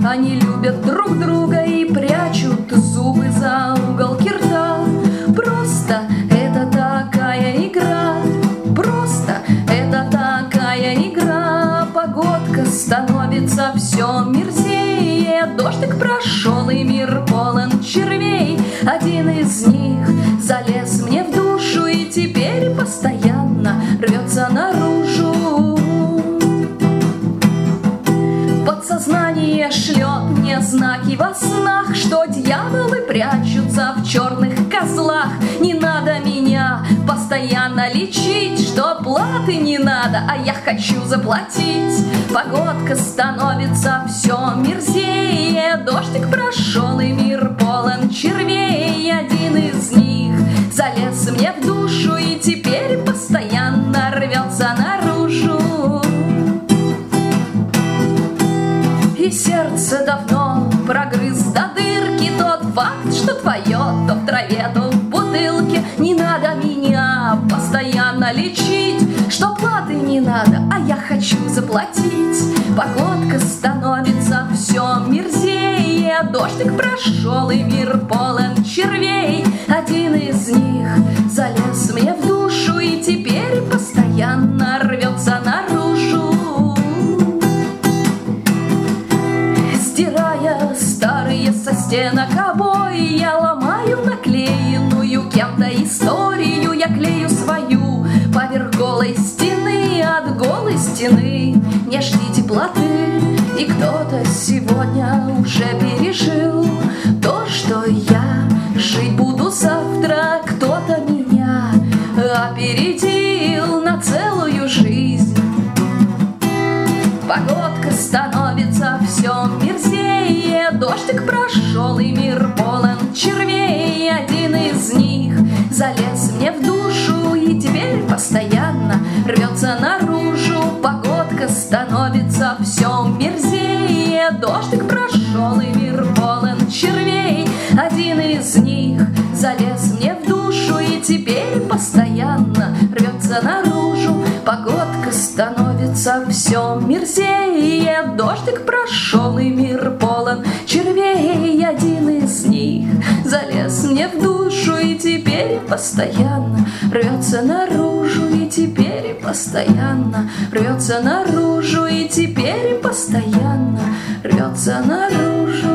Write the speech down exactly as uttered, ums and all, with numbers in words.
Они любят друг друга и прячут зубы за уголки рта. Просто это такая игра, просто это такая игра. Погодка становится все мерзее, дождик прошел и мир полон червей. Один из них залез мне в душу и теперь постоянно рвется наружу. Подсознание шлет мне знаки во снах, что дьяволы прячутся в черных козлах. Не надо меня постоянно лечить, что платы не надо, а я хочу заплатить. Погодка становится все мерзее, дождик прошел и мир полон червей. Один из них залез мне в душу и теперь постоянно рвется наружу. И сердце давно прогрыз до дырки тот факт, что твое то в траве, то в бутылке. Не надо меня постоянно лечить, что платы не надо, а я хочу заплатить. Погодка становится все мерзее, дождик прошел и мир полон червей. Один из них залез мне в душу и теперь постоянно рвется наружу. Стирая старые со стенок обои, я ломаю наклеенную кем-то историю. Я клею свою поверх голой стены, от голой стены не жди теплоты. И кто-то сегодня уже пережил то, что я жить буду завтра. Кто-то меня опередил на целую жизнь. Погодка становится все мерзее, дождик прошел и мир полон червей. Один из них залез мне в душу и теперь постоянно рвется наружу. Погодка становится все мерзее, дождик прошел и мир полон червей. Один из них залез мне в душу и теперь постоянно рвется наружу. Погодка становится все мерзее, дождик прошел и мир полон червей. Один из них залез мне в душу и теперь постоянно рвется наружу. И теперь постоянно рвется наружу. И теперь постоянно рвется наружу.